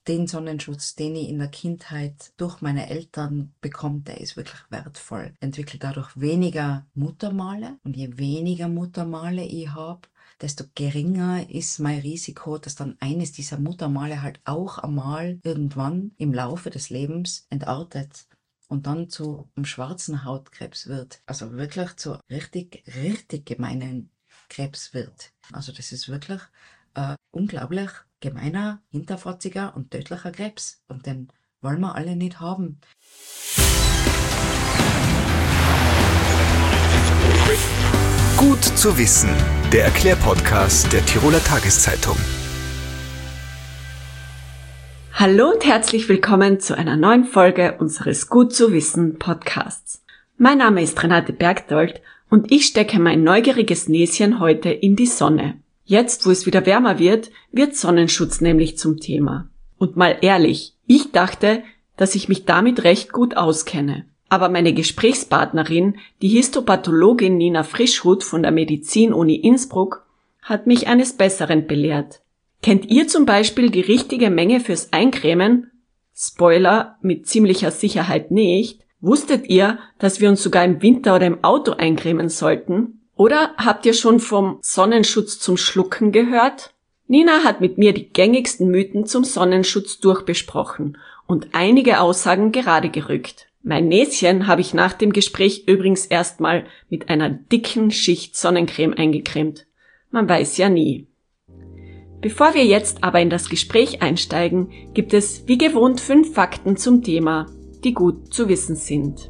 den Sonnenschutz, den ich in der Kindheit durch meine Eltern bekomme, der ist wirklich wertvoll. Ich entwickle dadurch weniger Muttermale und je weniger Muttermale ich habe, desto geringer ist mein Risiko, dass dann eines dieser Muttermale halt auch einmal irgendwann im Laufe des Lebens entartet und dann zu einem schwarzen Hautkrebs wird. Also wirklich zu richtig, richtig gemeinen Krebs wird. Also das ist wirklich unglaublich gemeiner, hinterfotziger und tödlicher Krebs. Und den wollen wir alle nicht haben. Gut zu wissen, der Erklärpodcast der Tiroler Tageszeitung. Hallo und herzlich willkommen zu einer neuen Folge unseres Gut zu wissen Podcasts. Mein Name ist Renate Bergdold und ich stecke mein neugieriges Näschen heute in die Sonne. Jetzt, wo es wieder wärmer wird Sonnenschutz nämlich zum Thema. Und mal ehrlich, ich dachte, dass ich mich damit recht gut auskenne. Aber meine Gesprächspartnerin, die Histopathologin Nina Frischhuth von der Medizin-Uni Innsbruck, hat mich eines Besseren belehrt. Kennt ihr zum Beispiel die richtige Menge fürs Eincremen? Spoiler, mit ziemlicher Sicherheit nicht. Wusstet ihr, dass wir uns sogar im Winter oder im Auto eincremen sollten? Oder habt ihr schon vom Sonnenschutz zum Schlucken gehört? Nina hat mit mir die gängigsten Mythen zum Sonnenschutz durchbesprochen und einige Aussagen gerade gerückt. Mein Näschen habe ich nach dem Gespräch übrigens erstmal mit einer dicken Schicht Sonnencreme eingecremt. Man weiß ja nie. Bevor wir jetzt aber in das Gespräch einsteigen, gibt es wie gewohnt 5 Fakten zum Thema, die gut zu wissen sind.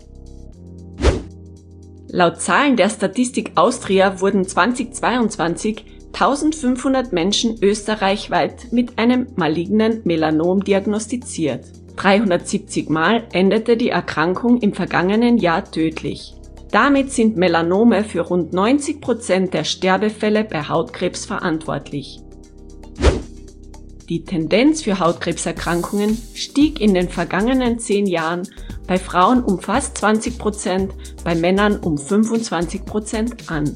Laut Zahlen der Statistik Austria wurden 2022 1500 Menschen österreichweit mit einem malignen Melanom diagnostiziert. 370 Mal endete die Erkrankung im vergangenen Jahr tödlich. Damit sind Melanome für rund 90% der Sterbefälle bei Hautkrebs verantwortlich. Die Tendenz für Hautkrebserkrankungen stieg in den vergangenen 10 Jahren bei Frauen um fast 20%, bei Männern um 25% an.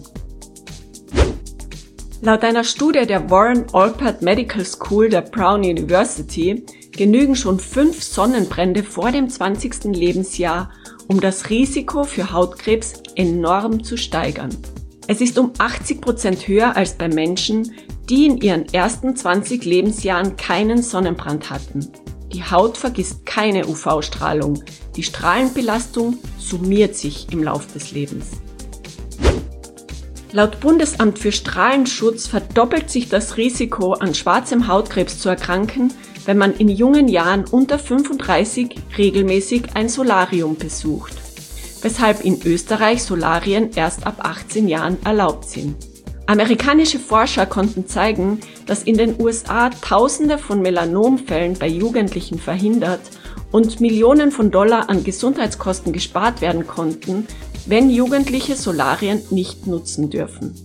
Laut einer Studie der Warren Alpert Medical School der Brown University genügen schon 5 Sonnenbrände vor dem 20. Lebensjahr, um das Risiko für Hautkrebs enorm zu steigern. Es ist um 80% höher als bei Menschen, die in ihren ersten 20 Lebensjahren keinen Sonnenbrand hatten. Die Haut vergisst keine UV-Strahlung. Die Strahlenbelastung summiert sich im Lauf des Lebens. Laut Bundesamt für Strahlenschutz verdoppelt sich das Risiko, an schwarzem Hautkrebs zu erkranken, wenn man in jungen Jahren unter 35 regelmäßig ein Solarium besucht, weshalb in Österreich Solarien erst ab 18 Jahren erlaubt sind. Amerikanische Forscher konnten zeigen, dass in den USA Tausende von Melanomfällen bei Jugendlichen verhindert und Millionen von Dollar an Gesundheitskosten gespart werden konnten, wenn Jugendliche Solarien nicht nutzen dürfen.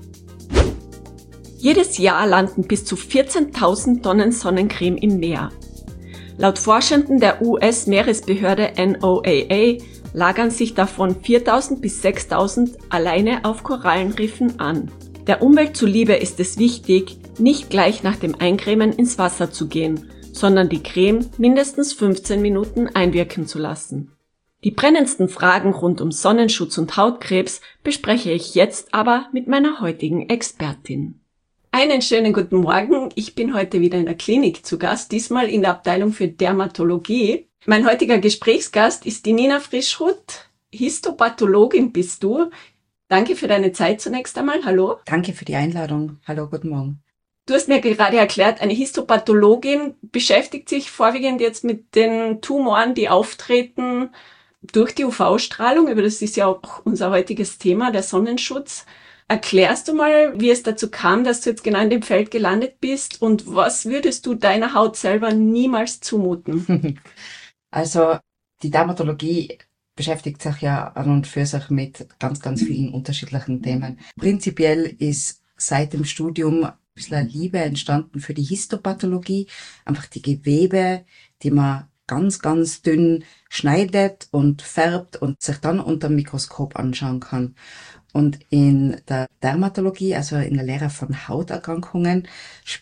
Jedes Jahr landen bis zu 14.000 Tonnen Sonnencreme im Meer. Laut Forschenden der US-Meeresbehörde NOAA lagern sich davon 4.000 bis 6.000 alleine auf Korallenriffen an. Der Umwelt zuliebe ist es wichtig, nicht gleich nach dem Eincremen ins Wasser zu gehen, sondern die Creme mindestens 15 Minuten einwirken zu lassen. Die brennendsten Fragen rund um Sonnenschutz und Hautkrebs bespreche ich jetzt aber mit meiner heutigen Expertin. Einen schönen guten Morgen, ich bin heute wieder in der Klinik zu Gast, diesmal in der Abteilung für Dermatologie. Mein heutiger Gesprächsgast ist die Nina Frischhuth, Histopathologin bist du. Danke für deine Zeit zunächst einmal. Hallo. Danke für die Einladung. Hallo, guten Morgen. Du hast mir gerade erklärt, eine Histopathologin beschäftigt sich vorwiegend jetzt mit den Tumoren, die auftreten durch die UV-Strahlung. Aber das ist ja auch unser heutiges Thema, der Sonnenschutz. Erklärst du mal, wie es dazu kam, dass du jetzt genau in dem Feld gelandet bist und was würdest du deiner Haut selber niemals zumuten? Also die Dermatologie beschäftigt sich ja an und für sich mit ganz, ganz vielen unterschiedlichen Themen. Prinzipiell ist seit dem Studium ein bisschen Liebe entstanden für die Histopathologie, einfach die Gewebe, die man ganz, ganz dünn schneidet und färbt und sich dann unter dem Mikroskop anschauen kann. Und in der Dermatologie, also in der Lehre von Hauterkrankungen, spielt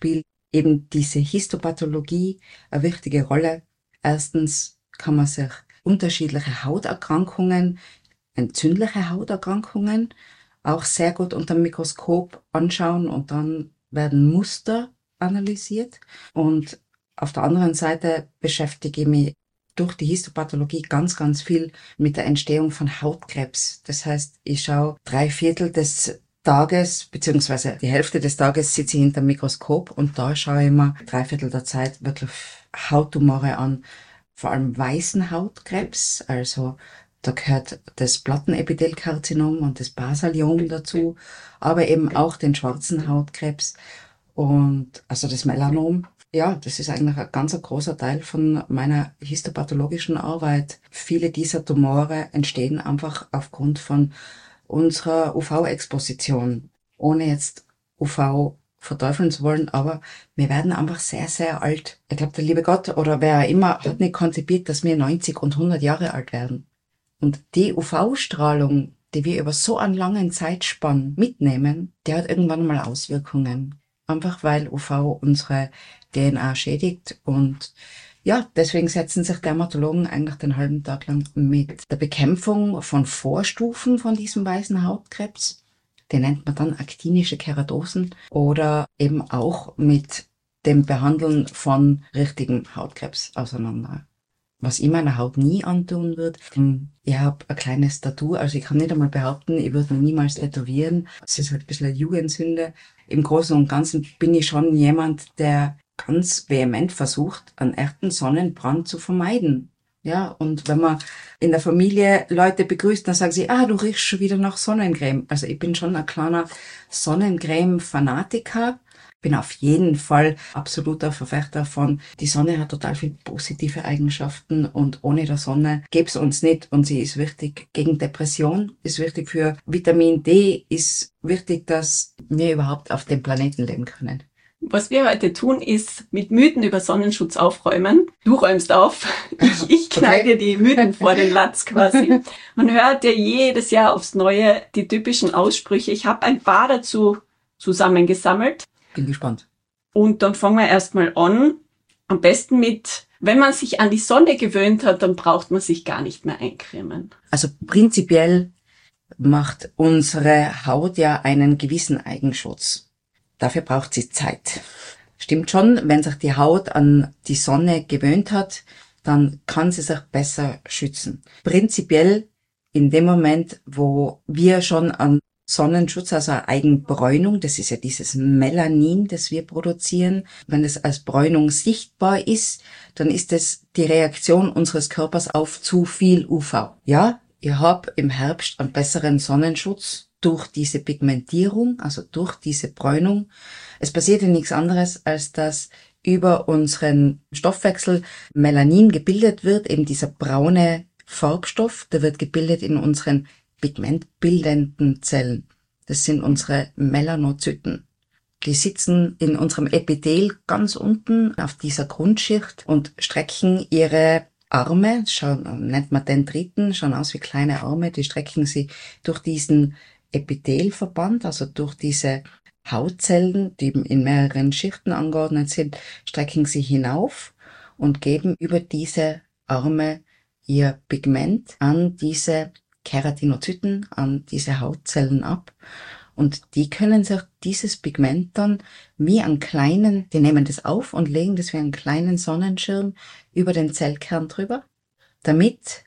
eben diese Histopathologie eine wichtige Rolle. Erstens kann man sich unterschiedliche Hauterkrankungen, entzündliche Hauterkrankungen auch sehr gut unter dem Mikroskop anschauen und dann werden Muster analysiert. Und auf der anderen Seite beschäftige ich mich durch die Histopathologie ganz, ganz viel mit der Entstehung von Hautkrebs. Das heißt, ich schaue 3/4 des Tages, beziehungsweise die Hälfte des Tages sitze ich hinter dem Mikroskop und da schaue ich mir 3/4 der Zeit wirklich Hauttumore an. Vor allem weißen Hautkrebs, also da gehört das Plattenepithelkarzinom und das Basaliom dazu, aber eben auch den schwarzen Hautkrebs und also das Melanom. Ja, das ist eigentlich ein ganz großer Teil von meiner histopathologischen Arbeit. Viele dieser Tumore entstehen einfach aufgrund von unserer UV-Exposition, ohne jetzt UV verteufeln zu wollen, aber wir werden einfach sehr, sehr alt. Ich glaube, der liebe Gott oder wer immer hat nicht konzipiert, dass wir 90 und 100 Jahre alt werden. Und die UV-Strahlung, die wir über so einen langen Zeitspann mitnehmen, die hat irgendwann mal Auswirkungen. Einfach weil UV unsere DNA schädigt und ja, deswegen setzen sich Dermatologen eigentlich den halben Tag lang mit der Bekämpfung von Vorstufen von diesem weißen Hautkrebs, den nennt man dann aktinische Keratosen, oder eben auch mit dem Behandeln von richtigem Hautkrebs auseinander. Was ich meiner Haut nie antun würde, ich habe ein kleines Tattoo, also ich kann nicht einmal behaupten, ich würde mich niemals tätowieren. Es ist halt ein bisschen eine Jugendsünde. Im Großen und Ganzen bin ich schon jemand, der ganz vehement versucht, einen echten Sonnenbrand zu vermeiden. Ja, und wenn man in der Familie Leute begrüßt, dann sagen sie, du riechst schon wieder nach Sonnencreme. Also ich bin schon ein kleiner Sonnencreme-Fanatiker. Bin auf jeden Fall absoluter Verfechter von, die Sonne hat total viele positive Eigenschaften und ohne der Sonne gäbe es uns nicht und sie ist wichtig gegen Depression, ist wichtig für Vitamin D, ist wichtig, dass wir überhaupt auf dem Planeten leben können. Was wir heute tun, ist mit Mythen über Sonnenschutz aufräumen. Du räumst auf, ich knall dir die Mythen vor den Latz quasi. Man hört ja jedes Jahr aufs Neue die typischen Aussprüche. Ich habe ein paar dazu zusammengesammelt. Bin gespannt. Und dann fangen wir erstmal an. Am besten mit, wenn man sich an die Sonne gewöhnt hat, dann braucht man sich gar nicht mehr eincremen. Also prinzipiell macht unsere Haut ja einen gewissen Eigenschutz. Dafür braucht sie Zeit. Stimmt schon, wenn sich die Haut an die Sonne gewöhnt hat, dann kann sie sich besser schützen. Prinzipiell in dem Moment, wo wir schon an Sonnenschutz, also Eigenbräunung, das ist ja dieses Melanin, das wir produzieren. Wenn es als Bräunung sichtbar ist, dann ist es die Reaktion unseres Körpers auf zu viel UV. Ja, ich habe im Herbst einen besseren Sonnenschutz durch diese Pigmentierung, also durch diese Bräunung. Es passiert ja nichts anderes, als dass über unseren Stoffwechsel Melanin gebildet wird, eben dieser braune Farbstoff, der wird gebildet in unseren pigmentbildenden Zellen. Das sind unsere Melanozyten. Die sitzen in unserem Epithel ganz unten auf dieser Grundschicht und strecken ihre Arme, nennt man Dendriten, schauen aus wie kleine Arme, die strecken sie durch diesen Epithelverband, also durch diese Hautzellen, die in mehreren Schichten angeordnet sind, strecken sie hinauf und geben über diese Arme ihr Pigment an diese Keratinozyten, an diese Hautzellen ab. Und die können sich dieses Pigment dann wie einen kleinen, die nehmen das auf und legen das wie einen kleinen Sonnenschirm über den Zellkern drüber, damit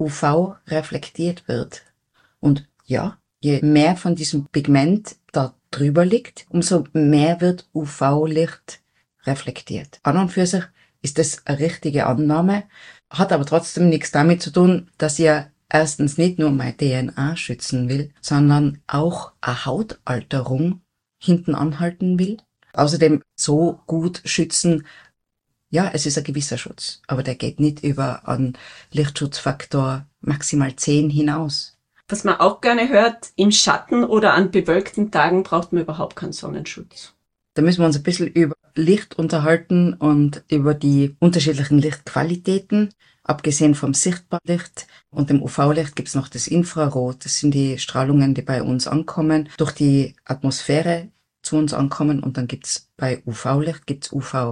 UV reflektiert wird. Und ja, je mehr von diesem Pigment da drüber liegt, umso mehr wird UV-Licht reflektiert. An und für sich ist das eine richtige Annahme, hat aber trotzdem nichts damit zu tun, dass ihr erstens nicht nur meine DNA schützen will, sondern auch eine Hautalterung hinten anhalten will. Außerdem so gut schützen, ja, es ist ein gewisser Schutz, aber der geht nicht über einen Lichtschutzfaktor maximal 10 hinaus. Was man auch gerne hört, im Schatten oder an bewölkten Tagen braucht man überhaupt keinen Sonnenschutz. Da müssen wir uns ein bisschen über Licht unterhalten und über die unterschiedlichen Lichtqualitäten. Abgesehen vom Sichtbarlicht und dem UV-Licht gibt es noch das Infrarot. Das sind die Strahlungen, die bei uns ankommen, durch die Atmosphäre zu uns ankommen und dann gibt's bei UV-Licht gibt's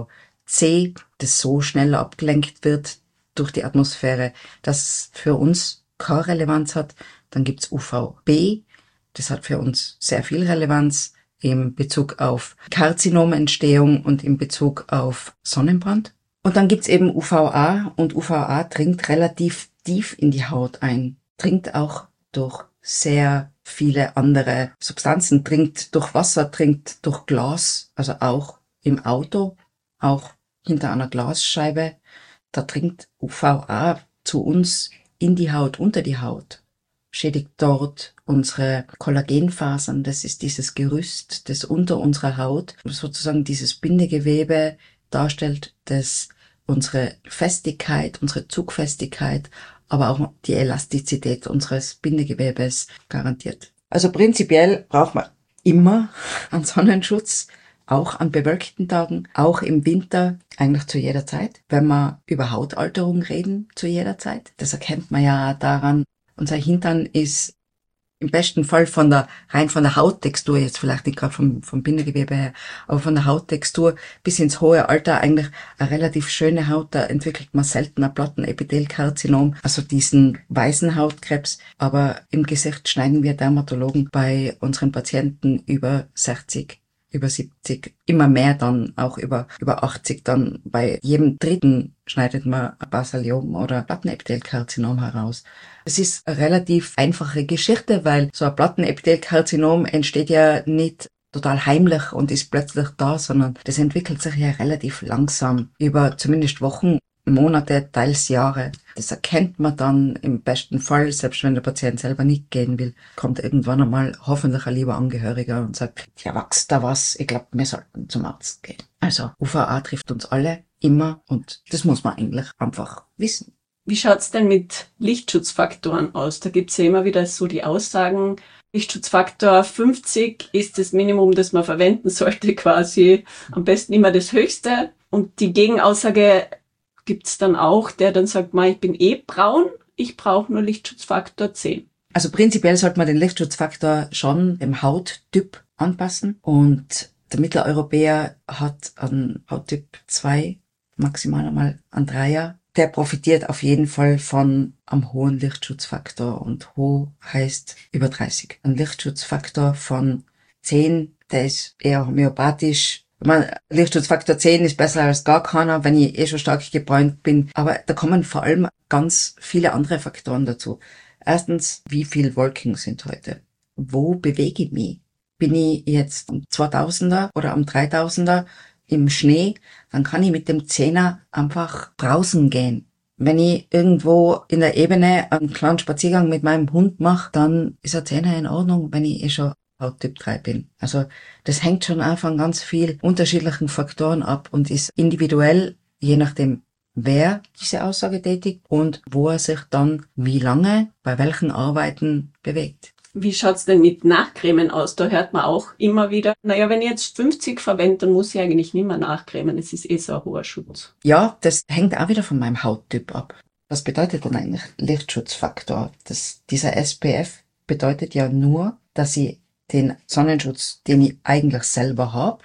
UVC, das so schnell abgelenkt wird durch die Atmosphäre, dass für uns keine Relevanz hat. Dann gibt's UVB, das hat für uns sehr viel Relevanz im Bezug auf Karzinomentstehung und im Bezug auf Sonnenbrand. Und dann gibt's eben UVA und UVA dringt relativ tief in die Haut ein, dringt auch durch sehr viele andere Substanzen, dringt durch Wasser, dringt durch Glas, also auch im Auto, auch hinter einer Glasscheibe. Da dringt UVA zu uns in die Haut, unter die Haut, schädigt dort unsere Kollagenfasern. Das ist dieses Gerüst, das unter unserer Haut sozusagen dieses Bindegewebe darstellt, das unsere Festigkeit, unsere Zugfestigkeit, aber auch die Elastizität unseres Bindegewebes garantiert. Also prinzipiell braucht man immer einen Sonnenschutz, auch an bewölkten Tagen, auch im Winter, eigentlich zu jeder Zeit. Wenn wir über Hautalterung reden, zu jeder Zeit. Das erkennt man ja daran, unser Hintern ist im besten Fall rein von der Hauttextur, jetzt vielleicht nicht gerade vom Bindegewebe her, aber von der Hauttextur bis ins hohe Alter eigentlich eine relativ schöne Haut. Da entwickelt man selten ein Plattenepithelkarzinom, also diesen weißen Hautkrebs. Aber im Gesicht schneiden wir Dermatologen bei unseren Patienten über 60, über 70, immer mehr dann, auch über 80 dann. Bei jedem dritten schneidet man ein Basaliom oder Plattenepithelkarzinom heraus. Es ist eine relativ einfache Geschichte, weil so ein Plattenepithelkarzinom entsteht ja nicht total heimlich und ist plötzlich da, sondern das entwickelt sich ja relativ langsam über zumindest Wochen, Monate, teils Jahre. Das erkennt man dann im besten Fall, selbst wenn der Patient selber nicht gehen will, kommt irgendwann einmal hoffentlich ein lieber Angehöriger und sagt, ja, wächst da was, ich glaube, wir sollten zum Arzt gehen. Also UVA trifft uns alle immer und das muss man eigentlich einfach wissen. Wie schaut's denn mit Lichtschutzfaktoren aus? Da gibt's ja immer wieder so die Aussagen, Lichtschutzfaktor 50 ist das Minimum, das man verwenden sollte quasi. Am besten immer das Höchste. Und die Gegenaussage gibt's dann auch, der dann sagt, ich bin braun, ich brauche nur Lichtschutzfaktor 10. Also prinzipiell sollte man den Lichtschutzfaktor schon dem Hauttyp anpassen. Und der Mitteleuropäer hat einen Hauttyp 2, maximal einmal einen 3er. Der profitiert auf jeden Fall von einem hohen Lichtschutzfaktor und hoch heißt über 30. Ein Lichtschutzfaktor von 10, der ist eher homöopathisch. Lichtschutzfaktor 10 ist besser als gar keiner, wenn ich schon stark gebräunt bin. Aber da kommen vor allem ganz viele andere Faktoren dazu. Erstens, wie viel Wolken sind heute? Wo bewege ich mich? Bin ich jetzt am 2000er oder am 3000er im Schnee, dann kann ich mit dem 10er einfach draußen gehen. Wenn ich irgendwo in der Ebene einen kleinen Spaziergang mit meinem Hund mache, dann ist ein 10er in Ordnung, wenn ich schon Hauttyp 3 bin. Also das hängt schon auch von ganz viel unterschiedlichen Faktoren ab und ist individuell, je nachdem, wer diese Aussage tätigt und wo er sich dann wie lange bei welchen Arbeiten bewegt. Wie schaut's denn mit Nachcremen aus? Da hört man auch immer wieder, wenn ich jetzt 50 verwende, dann muss ich eigentlich nicht mehr nachcremen. Es ist so ein hoher Schutz. Ja, das hängt auch wieder von meinem Hauttyp ab. Was bedeutet denn eigentlich Lichtschutzfaktor? Dieser SPF bedeutet ja nur, dass ich den Sonnenschutz, den ich eigentlich selber habe,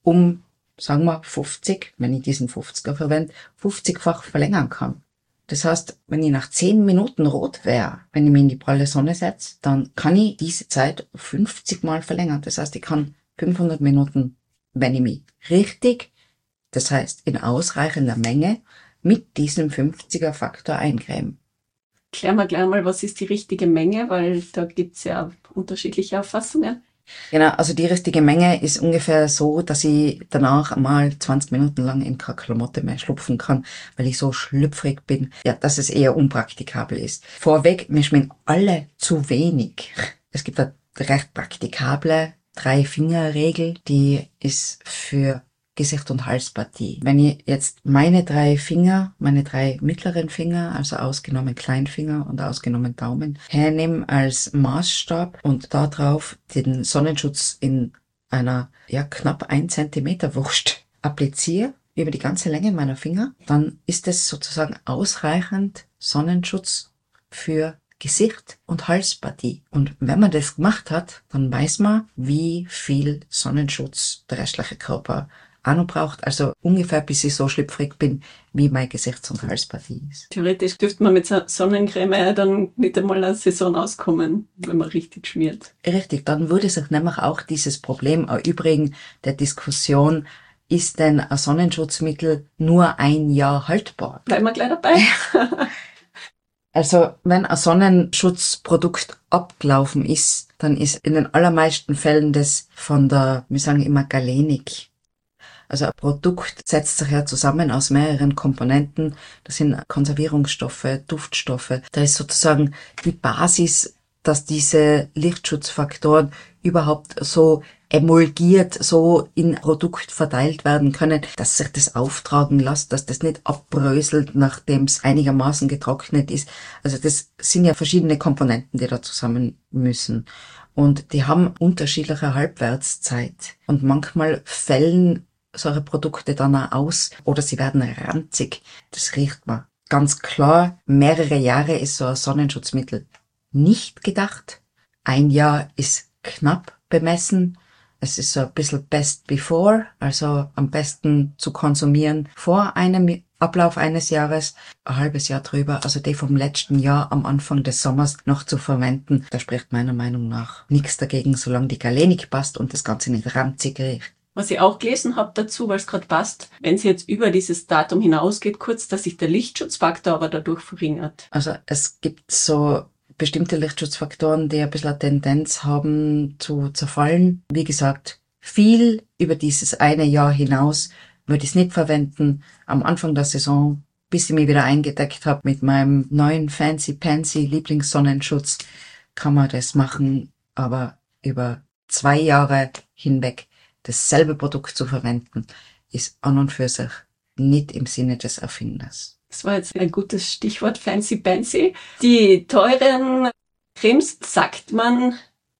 sagen wir 50, wenn ich diesen 50er verwende, 50-fach verlängern kann. Das heißt, wenn ich nach 10 Minuten rot wäre, wenn ich mich in die pralle Sonne setze, dann kann ich diese Zeit 50 Mal verlängern. Das heißt, ich kann 500 Minuten, wenn ich mich richtig, das heißt in ausreichender Menge, mit diesem 50er Faktor eincremen. Klären wir gleich mal, was ist die richtige Menge, weil da gibt's ja unterschiedliche Auffassungen. Genau, also die richtige Menge ist ungefähr so, dass ich danach einmal 20 Minuten lang in keine Klamotte mehr schlupfen kann, weil ich so schlüpfrig bin, ja, dass es eher unpraktikabel ist. Vorweg, mir schmecken alle zu wenig. Es gibt eine recht praktikable 3-Finger-Regel, die ist für Gesicht- und Halspartie. Wenn ich jetzt meine 3 Finger, meine 3 mittleren Finger, also ausgenommen Kleinfinger und ausgenommen Daumen, hernehme als Maßstab und da drauf den Sonnenschutz in einer knapp 1 Zentimeter Wurst appliziere, über die ganze Länge meiner Finger, dann ist es sozusagen ausreichend Sonnenschutz für Gesicht und Halspartie. Und wenn man das gemacht hat, dann weiß man, wie viel Sonnenschutz der restliche Körper auch noch braucht. Also ungefähr, bis ich so schlüpfrig bin, wie mein Gesichts- und Halspartie ist. Theoretisch dürfte man mit Sonnencreme dann nicht einmal eine Saison auskommen, wenn man richtig schmiert. Richtig, dann würde sich nämlich auch dieses Problem erübrigen der Diskussion, ist denn ein Sonnenschutzmittel nur ein Jahr haltbar? Bleiben wir gleich dabei. Also, wenn ein Sonnenschutzprodukt abgelaufen ist, dann ist in den allermeisten Fällen das von der, wir sagen immer Galenik. Also ein Produkt setzt sich ja zusammen aus mehreren Komponenten. Das sind Konservierungsstoffe, Duftstoffe. Da ist sozusagen die Basis, dass diese Lichtschutzfaktoren überhaupt so emulgiert, so in Produkt verteilt werden können, dass sich das auftragen lässt, dass das nicht abbröselt, nachdem es einigermaßen getrocknet ist. Also das sind ja verschiedene Komponenten, die da zusammen müssen. Und die haben unterschiedliche Halbwertszeit. Und manchmal fällen solche Produkte dann auch aus oder sie werden ranzig. Das riecht man. Ganz klar, mehrere Jahre ist so ein Sonnenschutzmittel nicht gedacht. Ein Jahr ist knapp bemessen. Es ist so ein bisschen best before, also am besten zu konsumieren vor einem Ablauf eines Jahres, ein halbes Jahr drüber, also die vom letzten Jahr am Anfang des Sommers noch zu verwenden. Da spricht meiner Meinung nach nichts dagegen, solange die Galenik passt und das Ganze nicht ranzig riecht. Was ich auch gelesen habe dazu, weil es gerade passt, wenn es jetzt über dieses Datum hinausgeht, kurz, dass sich der Lichtschutzfaktor aber dadurch verringert. Also es gibt so bestimmte Lichtschutzfaktoren, die ein bisschen eine Tendenz haben zu zerfallen. Wie gesagt, viel über dieses eine Jahr hinaus würde ich es nicht verwenden. Am Anfang der Saison, bis ich mich wieder eingedeckt habe mit meinem neuen Fancy-Pansy Lieblingssonnenschutz, kann man das machen. Aber über 2 Jahre hinweg dasselbe Produkt zu verwenden, ist an und für sich nicht im Sinne des Erfinders. Das war jetzt ein gutes Stichwort, Fancy-Pansy. Die teuren Cremes, sagt man,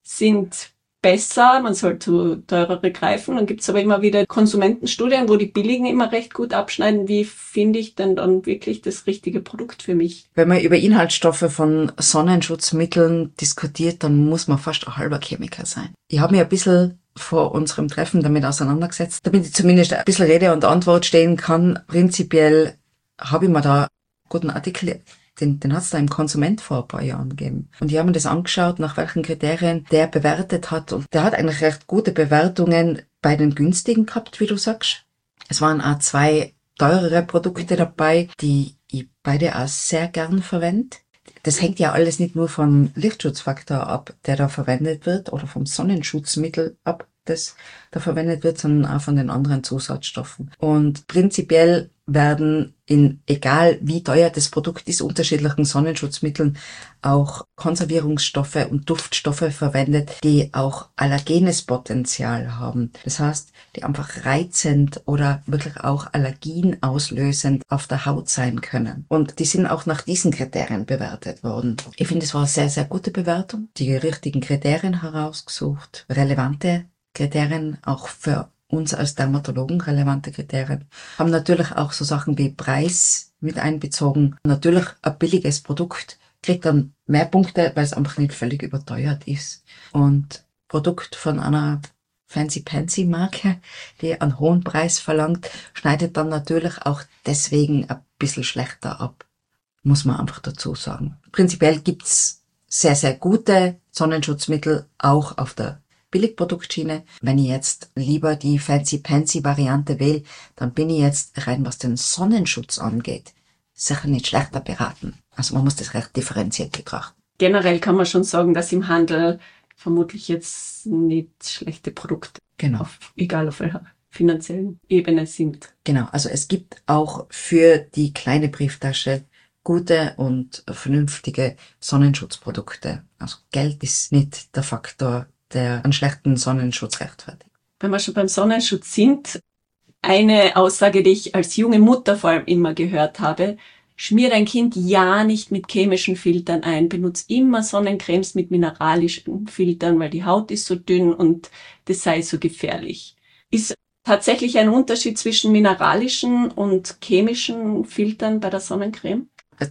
sind besser. Man sollte teurere greifen. Dann gibt's aber immer wieder Konsumentenstudien, wo die billigen immer recht gut abschneiden. Wie finde ich denn dann wirklich das richtige Produkt für mich? Wenn man über Inhaltsstoffe von Sonnenschutzmitteln diskutiert, dann muss man fast ein halber Chemiker sein. Ich habe mich ein bisschen vor unserem Treffen damit auseinandergesetzt, damit ich zumindest ein bisschen Rede und Antwort stehen kann. Prinzipiell habe ich mir da einen guten Artikel, den hat es da im Konsument vor ein paar Jahren gegeben. Und die haben mir das angeschaut, nach welchen Kriterien der bewertet hat. Und der hat eigentlich recht gute Bewertungen bei den günstigen gehabt, wie du sagst. Es waren auch 2 teurere Produkte dabei, die ich beide auch sehr gern verwende. Das hängt ja alles nicht nur vom Lichtschutzfaktor ab, der da verwendet wird, oder vom Sonnenschutzmittel ab, das da verwendet wird, sondern auch von den anderen Zusatzstoffen. Und prinzipiell werden egal wie teuer das Produkt ist, unterschiedlichen Sonnenschutzmitteln auch Konservierungsstoffe und Duftstoffe verwendet, die auch allergenes Potenzial haben. Das heißt, die einfach reizend oder wirklich auch Allergien auslösend auf der Haut sein können. Und die sind auch nach diesen Kriterien bewertet worden. Ich finde, es war eine sehr, sehr gute Bewertung. Die richtigen Kriterien herausgesucht, relevante Kriterien auch für uns als Dermatologen relevante Kriterien. Haben natürlich auch so Sachen wie Preis mit einbezogen. Natürlich ein billiges Produkt kriegt dann mehr Punkte, weil es einfach nicht völlig überteuert ist. Und Produkt von einer Fancy-Pansy-Marke, die einen hohen Preis verlangt, schneidet dann natürlich auch deswegen ein bisschen schlechter ab. Muss man einfach dazu sagen. Prinzipiell gibt's sehr, sehr gute Sonnenschutzmittel auch auf der Billigproduktschiene. Wenn ich jetzt lieber die Fancy-Pansy-Variante wähle, dann bin ich jetzt rein, was den Sonnenschutz angeht, sicher nicht schlechter beraten. Also man muss das recht differenziert betrachten. Generell kann man schon sagen, dass im Handel vermutlich jetzt nicht schlechte Produkte, Genau. egal auf welcher finanziellen Ebene sind. Genau, also es gibt auch für die kleine Brieftasche gute und vernünftige Sonnenschutzprodukte. Also Geld ist nicht der Faktor, der einen schlechten Sonnenschutz rechtfertigt. Wenn wir schon beim Sonnenschutz sind, eine Aussage, die ich als junge Mutter vor allem immer gehört habe: Schmier dein Kind ja nicht mit chemischen Filtern ein, benutz immer Sonnencremes mit mineralischen Filtern, weil die Haut ist so dünn und das sei so gefährlich. Ist tatsächlich ein Unterschied zwischen mineralischen und chemischen Filtern bei der Sonnencreme? Jetzt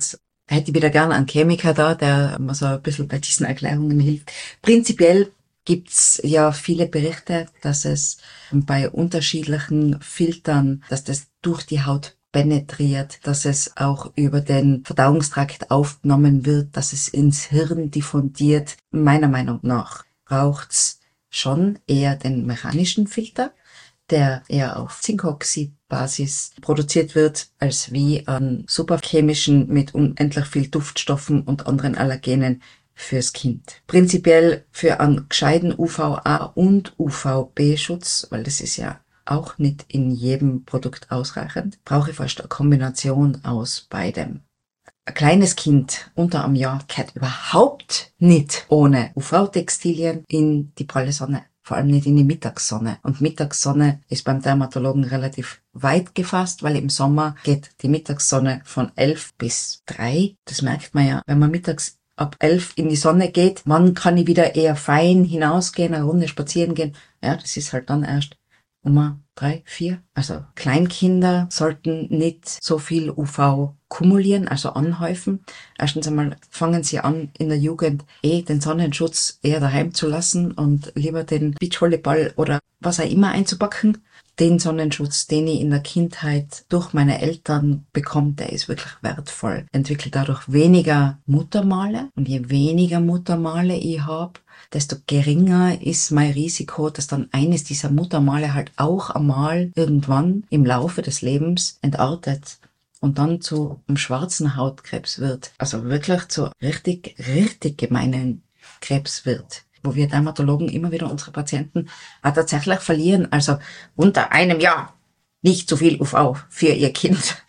hätte ich wieder gerne einen Chemiker da, der mir so ein bisschen bei diesen Erklärungen hilft. Prinzipiell gibt's ja viele Berichte, dass es bei unterschiedlichen Filtern, dass das durch die Haut penetriert, dass es auch über den Verdauungstrakt aufgenommen wird, dass es ins Hirn diffundiert. Meiner Meinung nach braucht's schon eher den mechanischen Filter, der eher auf Zinkoxid-Basis produziert wird, als wie einen superchemischen mit unendlich viel Duftstoffen und anderen Allergenen fürs Kind. Prinzipiell für einen gescheiten UVA- und UVB-Schutz, weil das ist ja auch nicht in jedem Produkt ausreichend, brauche ich fast eine Kombination aus beidem. Ein kleines Kind unter einem Jahr gehört überhaupt nicht ohne UV-Textilien in die pralle Sonne. Vor allem nicht in die Mittagssonne. Und Mittagssonne ist beim Dermatologen relativ weit gefasst, weil im Sommer geht die Mittagssonne von 11 bis 3. Das merkt man ja, wenn man mittags ab 11 in die Sonne geht. Wann kann ich wieder eher fein hinausgehen, eine Runde spazieren gehen? Ja, das ist halt dann erst um 3, 4. Also Kleinkinder sollten nicht so viel UV kumulieren, also anhäufen. Erstens einmal fangen sie an, in der Jugend den Sonnenschutz eher daheim zu lassen und lieber den Beachvolleyball oder was auch immer einzupacken. Den Sonnenschutz, den ich in der Kindheit durch meine Eltern bekomme, der ist wirklich wertvoll. Entwickle dadurch weniger Muttermale und je weniger Muttermale ich habe, desto geringer ist mein Risiko, dass dann eines dieser Muttermale halt auch einmal irgendwann im Laufe des Lebens entartet und dann zu einem schwarzen Hautkrebs wird. Also wirklich zu richtig gemeinen Krebs wird. Wo wir Dermatologen immer wieder unsere Patienten auch tatsächlich verlieren. Also unter einem Jahr nicht zu viel UV für ihr Kind.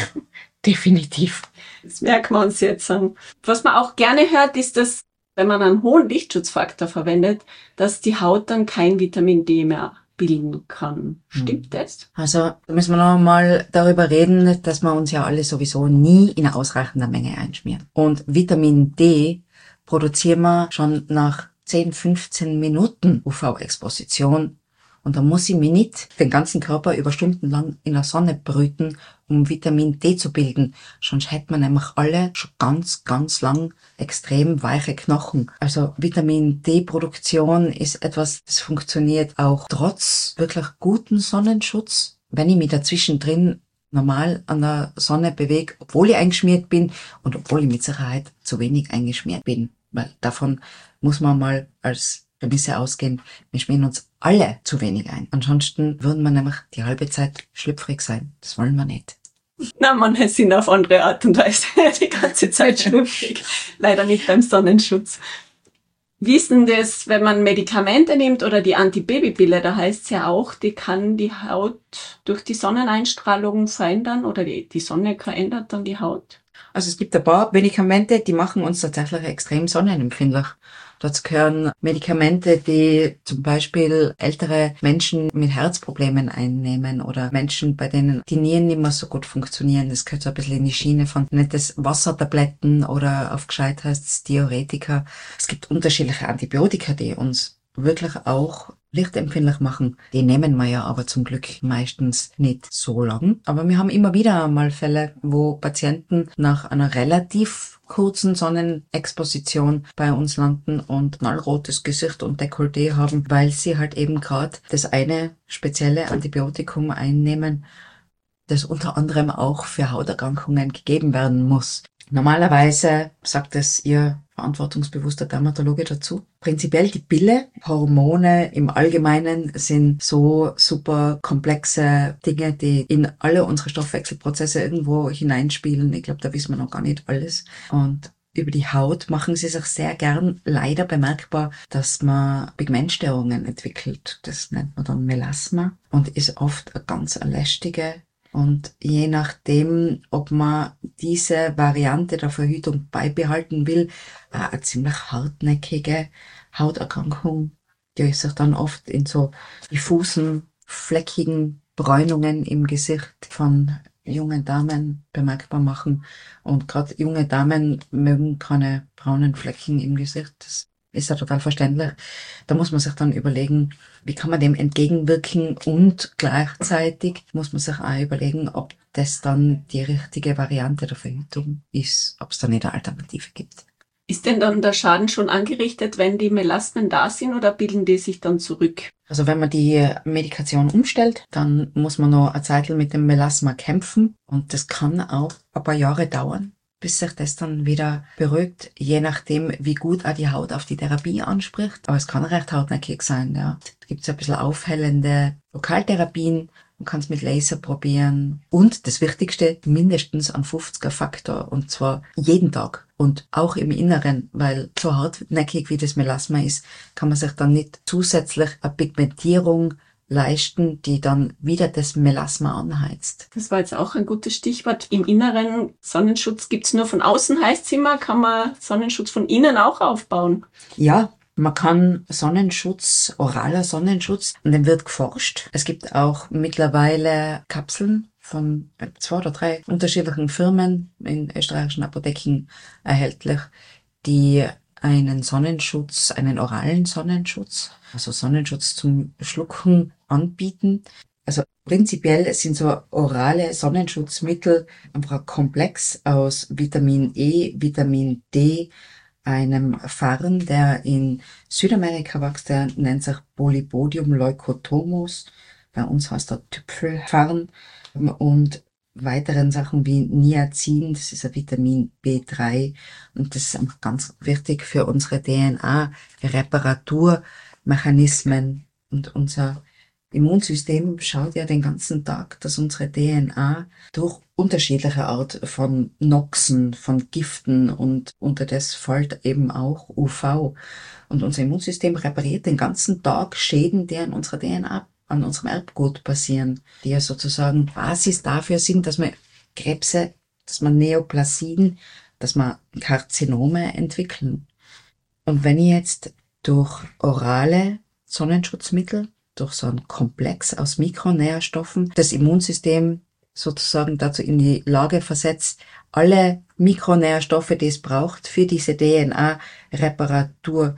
Definitiv. Das merken wir uns jetzt an. Was man auch gerne hört, ist, dass wenn man einen hohen Lichtschutzfaktor verwendet, dass die Haut dann kein Vitamin D mehr bilden kann. Stimmt das? Also da müssen wir noch mal darüber reden, dass wir uns ja alle sowieso nie in ausreichender Menge einschmieren. Und Vitamin D produzieren wir schon nach 10, 15 Minuten UV-Exposition. Und da muss ich mich nicht den ganzen Körper über Stunden lang in der Sonne brüten, um Vitamin D zu bilden. Sonst hätte man nämlich alle schon ganz lang extrem weiche Knochen. Also Vitamin D-Produktion ist etwas, das funktioniert auch trotz wirklich guten Sonnenschutz. Wenn ich mich dazwischen drin normal an der Sonne bewege, obwohl ich eingeschmiert bin und obwohl ich mit Sicherheit zu wenig eingeschmiert bin. Weil davon muss man mal als Prämisse ausgehen, wir schmieren uns alle zu wenig ein. Ansonsten würden wir nämlich die halbe Zeit schlüpfrig sein. Das wollen wir nicht. Na, manche sind auf andere Art und Weise die ganze Zeit schlüpfrig. Leider nicht beim Sonnenschutz. Wie ist denn das, wenn man Medikamente nimmt oder die Antibabypille? Da heißt es ja auch, die kann die Haut durch die Sonneneinstrahlung verändern oder die Sonne verändert dann die Haut. Also es gibt ein paar Medikamente, die machen uns tatsächlich extrem sonnenempfindlich. Dazu gehören Medikamente, die zum Beispiel ältere Menschen mit Herzproblemen einnehmen oder Menschen, bei denen die Nieren nicht mehr so gut funktionieren. Das gehört so ein bisschen in die Schiene von nettes Wassertabletten oder auf gescheit heißt's Diuretika. Es gibt unterschiedliche Antibiotika, die uns wirklich auch lichtempfindlich machen. Die nehmen wir ja aber zum Glück meistens nicht so lang. Aber wir haben immer wieder mal Fälle, wo Patienten nach einer relativ kurzen Sonnenexposition bei uns landen und knallrotes Gesicht und Dekolleté haben, weil sie halt eben gerade das eine spezielle Antibiotikum einnehmen, das unter anderem auch für Hauterkrankungen gegeben werden muss. Normalerweise sagt es Ihr verantwortungsbewusster Dermatologe dazu. Prinzipiell die Pille, Hormone im Allgemeinen sind so super komplexe Dinge, die in alle unsere Stoffwechselprozesse irgendwo hineinspielen. Ich glaube, da wissen wir noch gar nicht alles. Und über die Haut machen sie sich sehr gern leider bemerkbar, dass man Pigmentstörungen entwickelt. Das nennt man dann Melasma und ist oft eine ganz lästige. Und je nachdem, ob man diese Variante der Verhütung beibehalten will, eine ziemlich hartnäckige Hauterkrankung, die sich dann oft in so diffusen, fleckigen Bräunungen im Gesicht von jungen Damen bemerkbar machen. Und gerade junge Damen mögen keine braunen Flecken im Gesicht. Das ist ja total verständlich. Da muss man sich dann überlegen, wie kann man dem entgegenwirken und gleichzeitig muss man sich auch überlegen, ob das dann die richtige Variante der Verhütung ist, ob es da nicht eine Alternative gibt. Ist denn dann der Schaden schon angerichtet, wenn die Melasmen da sind oder bilden die sich dann zurück? Also wenn man die Medikation umstellt, dann muss man noch eine Zeit mit dem Melasma kämpfen und das kann auch ein paar Jahre dauern, bis sich das dann wieder beruhigt, je nachdem, wie gut auch die Haut auf die Therapie anspricht. Aber es kann recht hartnäckig sein, ja. Da gibt es ein bisschen aufhellende Lokaltherapien, man kann es mit Laser probieren und das Wichtigste, mindestens einen 50er-Faktor und zwar jeden Tag und auch im Inneren, weil so hartnäckig wie das Melasma ist, kann man sich dann nicht zusätzlich eine Pigmentierung leisten, die dann wieder das Melasma anheizt. Das war jetzt auch ein gutes Stichwort. Im Inneren Sonnenschutz gibt's nur von außen, heißt's immer, kann man Sonnenschutz von innen auch aufbauen? Ja, man kann Sonnenschutz, oraler Sonnenschutz, an dem wird geforscht. Es gibt auch mittlerweile Kapseln von 2 oder 3 unterschiedlichen Firmen in österreichischen Apotheken erhältlich, die einen Sonnenschutz, einen oralen Sonnenschutz, also Sonnenschutz zum Schlucken anbieten. Also prinzipiell sind so orale Sonnenschutzmittel einfach ein Komplex aus Vitamin E, Vitamin D, einem Farn, der in Südamerika wächst, der nennt sich Polybodium leucotomus. Bei uns heißt der Tüpfelfarn. Und weiteren Sachen wie Niacin, das ist ein Vitamin B3 und das ist einfach ganz wichtig für unsere DNA-Reparaturmechanismen und unser Immunsystem schaut ja den ganzen Tag, dass unsere DNA durch unterschiedliche Art von Noxen, von Giften und unter das fällt eben auch UV. Und unser Immunsystem repariert den ganzen Tag Schäden, die an unserer DNA, an unserem Erbgut passieren, die ja sozusagen Basis dafür sind, dass man Krebse, dass man Neoplasien, dass man Karzinome entwickeln. Und wenn ich jetzt durch orale Sonnenschutzmittel, durch so einen Komplex aus Mikronährstoffen, das Immunsystem sozusagen dazu in die Lage versetzt, alle Mikronährstoffe, die es braucht für diese DNA-Reparatur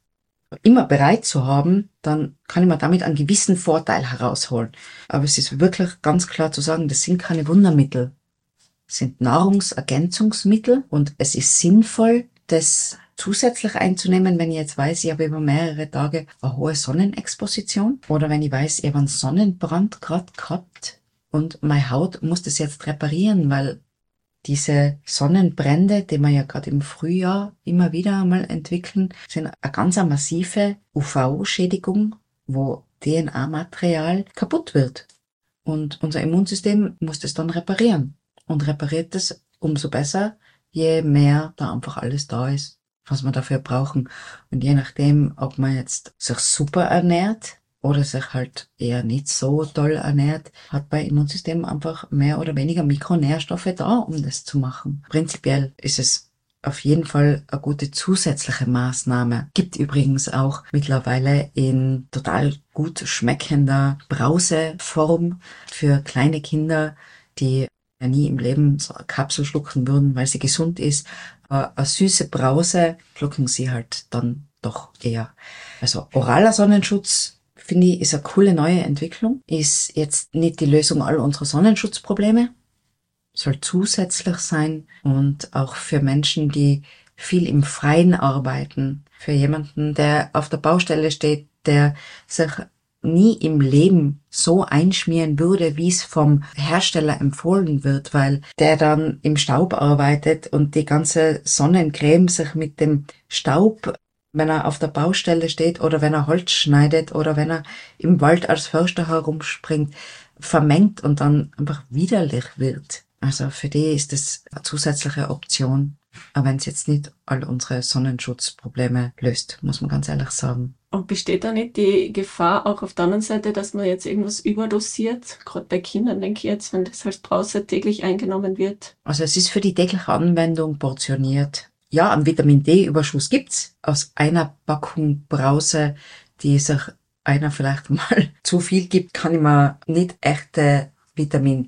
immer bereit zu haben, dann kann ich mir damit einen gewissen Vorteil herausholen. Aber es ist wirklich ganz klar zu sagen, das sind keine Wundermittel. Es sind Nahrungsergänzungsmittel und es ist sinnvoll, das zusätzlich einzunehmen, wenn ich jetzt weiß, ich habe über mehrere Tage eine hohe Sonnenexposition oder wenn ich weiß, ich habe einen Sonnenbrand gerade gehabt und meine Haut muss das jetzt reparieren, weil diese Sonnenbrände, die wir ja gerade im Frühjahr immer wieder einmal entwickeln, sind eine ganz massive UV-Schädigung, wo DNA-Material kaputt wird. Und unser Immunsystem muss das dann reparieren. Und repariert das umso besser, je mehr da einfach alles da ist, was wir dafür brauchen. Und je nachdem, ob man jetzt sich super ernährt oder sich halt eher nicht so toll ernährt, hat bei Immunsystem einfach mehr oder weniger Mikronährstoffe da, um das zu machen. Prinzipiell ist es auf jeden Fall eine gute zusätzliche Maßnahme. Gibt übrigens auch mittlerweile in total gut schmeckender Brauseform für kleine Kinder, die ja nie im Leben so eine Kapsel schlucken würden, weil sie gesund ist. Aber eine süße Brause schlucken sie halt dann doch eher. Also oraler Sonnenschutz, finde ich, ist eine coole neue Entwicklung. Ist jetzt nicht die Lösung all unserer Sonnenschutzprobleme. Soll zusätzlich sein und auch für Menschen, die viel im Freien arbeiten. Für jemanden, der auf der Baustelle steht, der sich nie im Leben so einschmieren würde, wie es vom Hersteller empfohlen wird, weil der dann im Staub arbeitet und die ganze Sonnencreme sich mit dem Staub, wenn er auf der Baustelle steht oder wenn er Holz schneidet oder wenn er im Wald als Förster herumspringt, vermengt und dann einfach widerlich wird. Also für die ist das eine zusätzliche Option, aber wenn es jetzt nicht all unsere Sonnenschutzprobleme löst, muss man ganz ehrlich sagen. Und besteht da nicht die Gefahr auch auf der anderen Seite, dass man jetzt irgendwas überdosiert? Gerade bei Kindern, denke ich jetzt, wenn das als Brause täglich eingenommen wird. Also es ist für die tägliche Anwendung portioniert. Ja, einen Vitamin D-Überschuss gibt's. Aus einer Packung Brause, die sich einer vielleicht mal zu viel gibt, kann ich mir nicht echte Vitamin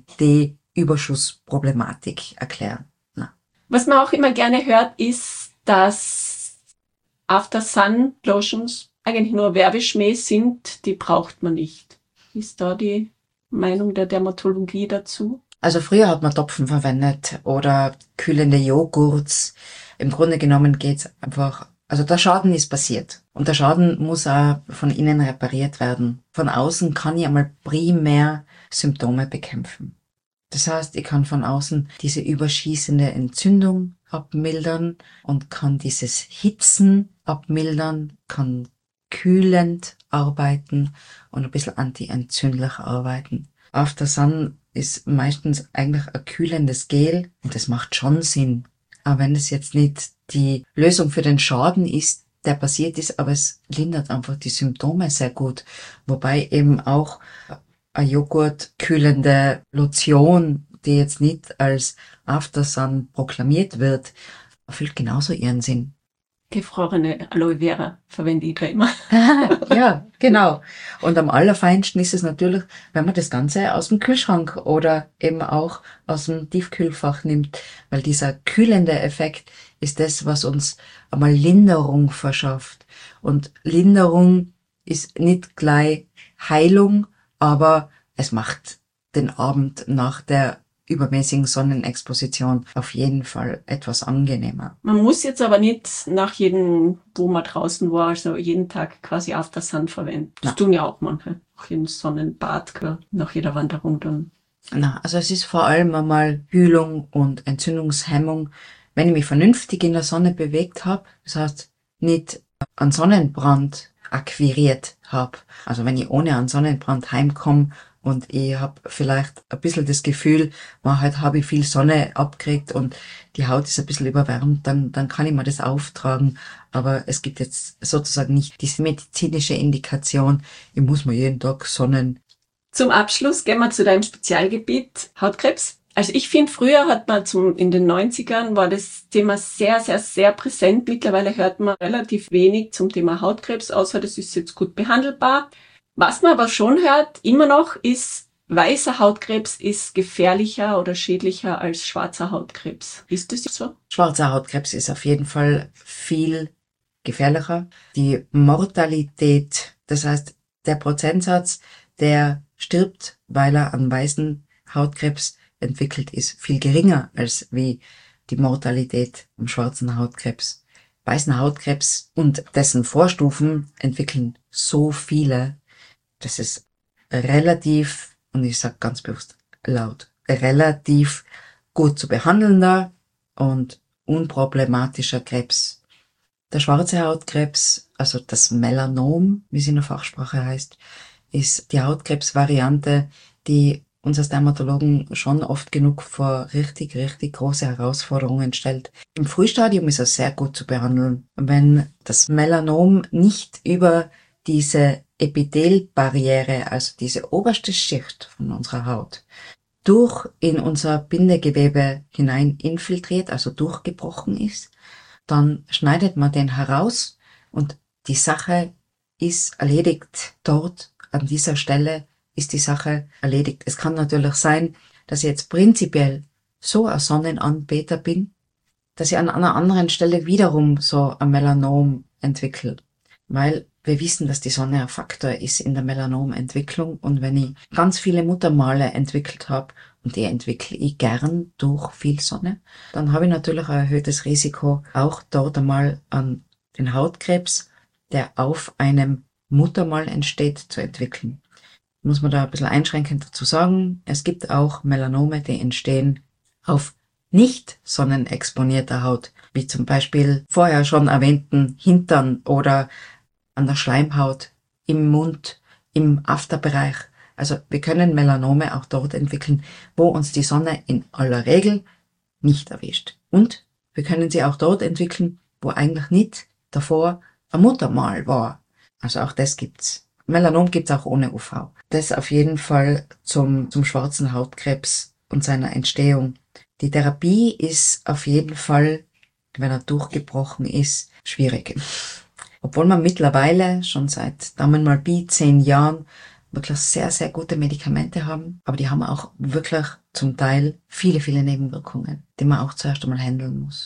D-Überschussproblematik erklären. Na. Was man auch immer gerne hört, ist, dass After-Sun-Lotions eigentlich nur Werbeschmäh sind, die braucht man nicht. Wie ist da die Meinung der Dermatologie dazu? Also früher hat man Topfen verwendet oder kühlende Joghurts. Im Grunde genommen geht's einfach, also der Schaden ist passiert. Und der Schaden muss auch von innen repariert werden. Von außen kann ich einmal primär Symptome bekämpfen. Das heißt, ich kann von außen diese überschießende Entzündung abmildern und kann dieses Hitzen abmildern, kann kühlend arbeiten und ein bisschen anti-entzündlich arbeiten. After Sun ist meistens eigentlich ein kühlendes Gel und das macht schon Sinn. Aber wenn es jetzt nicht die Lösung für den Schaden ist, der passiert ist, aber es lindert einfach die Symptome sehr gut. Wobei eben auch eine joghurtkühlende Lotion, die jetzt nicht als After Sun proklamiert wird, erfüllt genauso ihren Sinn. Gefrorene Aloe Vera verwende ich da immer. Ja, genau. Und am allerfeinsten ist es natürlich, wenn man das Ganze aus dem Kühlschrank oder eben auch aus dem Tiefkühlfach nimmt, weil dieser kühlende Effekt ist das, was uns einmal Linderung verschafft. Und Linderung ist nicht gleich Heilung, aber es macht den Abend nach der übermäßigen Sonnenexposition auf jeden Fall etwas angenehmer. Man muss jetzt aber nicht nach jedem, wo man draußen war, also jeden Tag quasi After Sun verwenden. Das tun ja auch manche. Nach jedem Sonnenbad, nach jeder Wanderung dann. Na, also es ist vor allem einmal Kühlung und Entzündungshemmung, wenn ich mich vernünftig in der Sonne bewegt habe, das heißt nicht einen Sonnenbrand akquiriert habe. Also wenn ich ohne einen Sonnenbrand heimkomme und ich habe vielleicht ein bisschen das Gefühl, heute habe ich viel Sonne abgekriegt und die Haut ist ein bisschen überwärmt, dann kann ich mir das auftragen. Aber es gibt jetzt sozusagen nicht diese medizinische Indikation, ich muss mir jeden Tag sonnen. Zum Abschluss gehen wir zu deinem Spezialgebiet Hautkrebs. Also ich finde, früher hat man in den 90ern war das Thema sehr, sehr, sehr präsent. Mittlerweile hört man relativ wenig zum Thema Hautkrebs, außer das ist jetzt gut behandelbar. Was man aber schon hört, immer noch, ist, weißer Hautkrebs ist gefährlicher oder schädlicher als schwarzer Hautkrebs. Ist das so? Schwarzer Hautkrebs ist auf jeden Fall viel gefährlicher. Die Mortalität, das heißt der Prozentsatz, der stirbt, weil er an weißen Hautkrebs entwickelt ist, viel geringer als wie die Mortalität am schwarzen Hautkrebs. Weißen Hautkrebs und dessen Vorstufen entwickeln so viele. Das ist relativ, und ich sage ganz bewusst laut, relativ gut zu behandelnder und unproblematischer Krebs. Der schwarze Hautkrebs, also das Melanom, wie es in der Fachsprache heißt, ist die Hautkrebsvariante, die uns als Dermatologen schon oft genug vor richtig, richtig große Herausforderungen stellt. Im Frühstadium ist er sehr gut zu behandeln. Wenn das Melanom nicht über diese Epithelbarriere, also diese oberste Schicht von unserer Haut, in unser Bindegewebe hinein infiltriert, also durchgebrochen ist, dann schneidet man den heraus und die Sache ist erledigt. Dort an dieser Stelle ist die Sache erledigt. Es kann natürlich sein, dass ich jetzt prinzipiell so ein Sonnenanbeter bin, dass ich an einer anderen Stelle wiederum so ein Melanom entwickle. Weil wir wissen, dass die Sonne ein Faktor ist in der Melanomentwicklung und wenn ich ganz viele Muttermale entwickelt habe und die entwickle ich gern durch viel Sonne, dann habe ich natürlich ein erhöhtes Risiko, auch dort einmal an den Hautkrebs, der auf einem Muttermal entsteht, zu entwickeln. Muss man da ein bisschen einschränkend dazu sagen, es gibt auch Melanome, die entstehen auf nicht sonnenexponierter Haut, wie zum Beispiel vorher schon erwähnten Hintern oder an der Schleimhaut, im Mund, im Afterbereich. Also wir können Melanome auch dort entwickeln, wo uns die Sonne in aller Regel nicht erwischt. Und wir können sie auch dort entwickeln, wo eigentlich nicht davor ein Muttermal war. Also auch das gibt's. Melanom gibt's auch ohne UV. Das auf jeden Fall zum schwarzen Hautkrebs und seiner Entstehung. Die Therapie ist auf jeden Fall, wenn er durchgebrochen ist, schwierig. Obwohl man mittlerweile schon seit Daumen mal Pi 10 Jahren wirklich sehr, sehr gute Medikamente haben, aber die haben auch wirklich zum Teil viele, viele Nebenwirkungen, die man auch zuerst einmal handeln muss.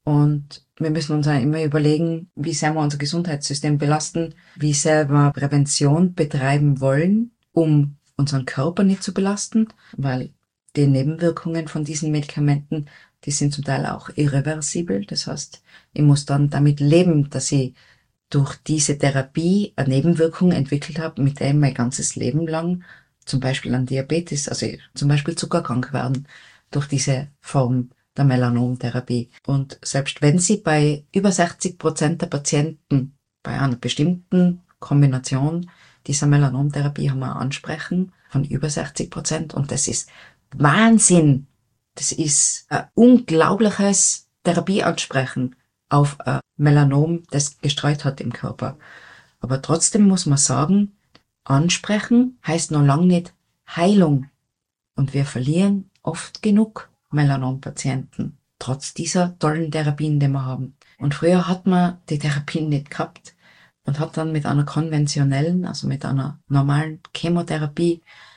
Und wir müssen uns auch immer überlegen, wie sehr wir unser Gesundheitssystem belasten, wie sehr wir Prävention betreiben wollen, um unseren Körper nicht zu belasten, weil die Nebenwirkungen von diesen Medikamenten, die sind zum Teil auch irreversibel. Das heißt, ich muss dann damit leben, dass ich durch diese Therapie eine Nebenwirkung entwickelt habe, mit der ich mein ganzes Leben lang zum Beispiel an Diabetes, also zum Beispiel zuckerkrank werden, durch diese Form der Melanomtherapie. Und selbst wenn Sie bei über 60% der Patienten bei einer bestimmten Kombination dieser Melanomtherapie haben wir ansprechen von über 60%, und das ist Wahnsinn. Das ist ein unglaubliches Therapieansprechen auf ein Melanom, das gestreut hat im Körper. Aber trotzdem muss man sagen, ansprechen heißt noch lange nicht Heilung. Und wir verlieren oft genug Melanompatienten, trotz dieser tollen Therapien, die wir haben. Und früher hat man die Therapien nicht gehabt und hat dann mit einer konventionellen, also mit einer normalen Chemotherapie,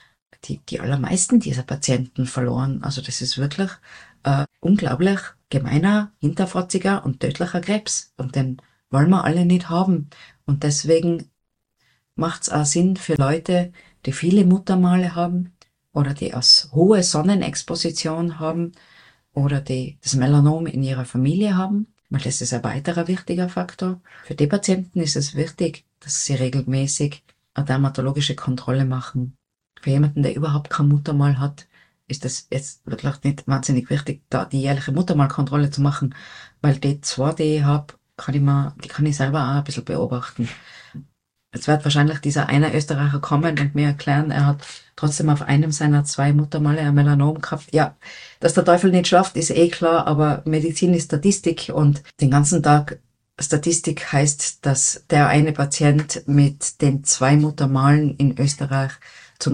die allermeisten dieser Patienten verloren. Also das ist wirklich unglaublich gemeiner, hinterfotziger und tödlicher Krebs. Und den wollen wir alle nicht haben. Und deswegen macht es auch Sinn für Leute, die viele Muttermale haben oder die aus hohe Sonnenexposition haben oder die das Melanom in ihrer Familie haben, weil das ist ein weiterer wichtiger Faktor. Für die Patienten ist es wichtig, dass sie regelmäßig eine dermatologische Kontrolle machen. Für jemanden, der überhaupt kein Muttermal hat, ist das jetzt wirklich nicht wahnsinnig wichtig, da die jährliche Muttermalkontrolle zu machen, weil die zwei, die ich habe, die kann ich selber auch ein bisschen beobachten. Jetzt wird wahrscheinlich dieser eine Österreicher kommen und mir erklären, er hat trotzdem auf einem seiner 2 Muttermale ein Melanom gehabt. Ja, dass der Teufel nicht schlaft, ist eh klar, aber Medizin ist Statistik, und den ganzen Tag Statistik heißt, dass der eine Patient mit den 2 Muttermalen in Österreich zu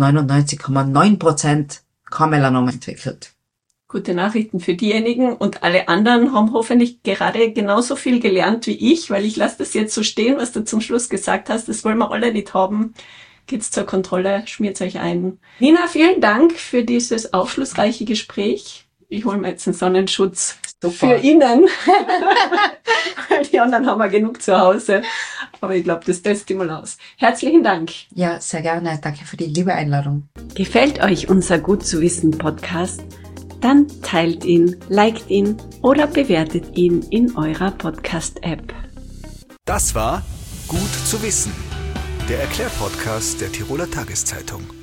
99,9% kein Melanom entwickelt. Gute Nachrichten für diejenigen, und alle anderen haben hoffentlich gerade genauso viel gelernt wie ich, weil ich lasse das jetzt so stehen, was du zum Schluss gesagt hast. Das wollen wir alle nicht haben. Geht's zur Kontrolle, schmiert euch ein. Nina, vielen Dank für dieses aufschlussreiche Gespräch. Ich hole mir jetzt einen Sonnenschutz für innen. Die anderen haben wir genug zu Hause. Aber ich glaube, das testet mal aus. Herzlichen Dank. Ja, sehr gerne. Danke für die liebe Einladung. Gefällt euch unser Gut zu wissen Podcast? Dann teilt ihn, liked ihn oder bewertet ihn in eurer Podcast-App. Das war Gut zu wissen, der Erklärpodcast der Tiroler Tageszeitung.